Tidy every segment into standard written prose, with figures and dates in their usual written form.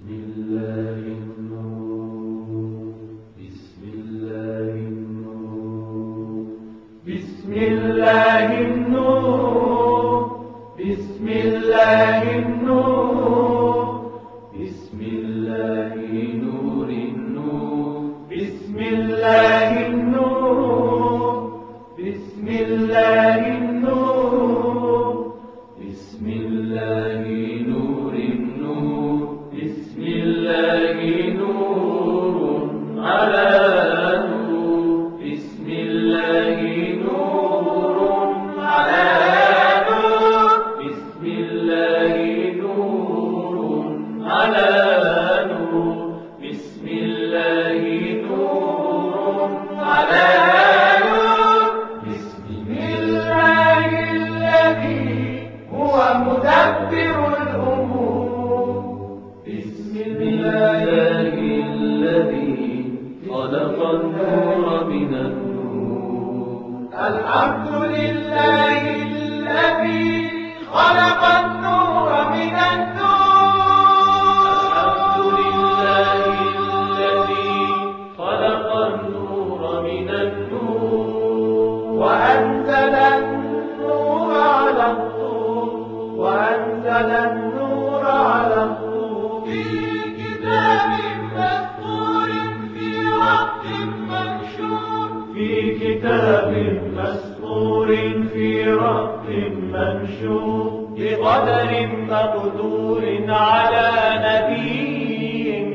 الله النور، بسم الله النور، بسم الله النور، بسم الله النور، بسم الله نور النور، بسم الله النور، بسم الله النور، بسم الله نور النور، بسم الله نور على نور، بسم الله نور على نور، بسم الله نور على نور، بسم الله نور على نور، بسم الله الذي هو مدبر الأمور، بسم الله الذي خلق النور من النور، الحمد لله الذي خلق النور من النور، الحمد لله الذي خلق النور من النور، وأنزل النور على الطور، وأنزل النور على الطور، في كتاب مسطور في رق منشور، في كتاب مسطور في رق منشور، بقدر مقدور على نبي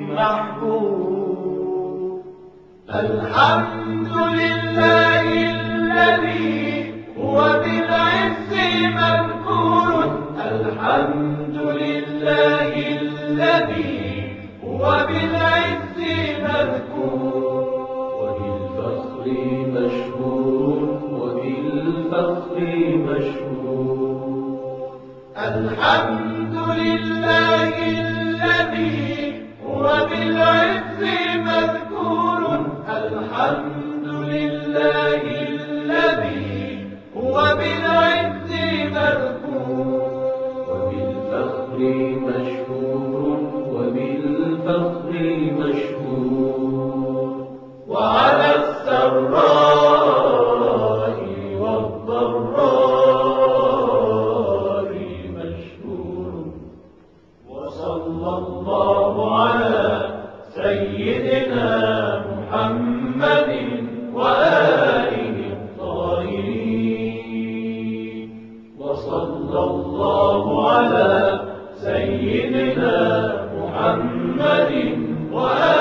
محبوب. الحمد لله الذي هو بالعز مذكور، الحمد لله الذي هو بالعز مذكور، وبالفخر مشهور، وبالفخر مشهور. الحمد لله الذي هو بالعز مذكور، الحمد لله الذي هو بالعز مذكور، وبالفخر مشهور، وبالفخر مشهور، وعلى السراء والضراء مشهور. وصلى الله على سيدنا محمد وآله الطاهرين، وصلى الله على سيدنا محمد وآله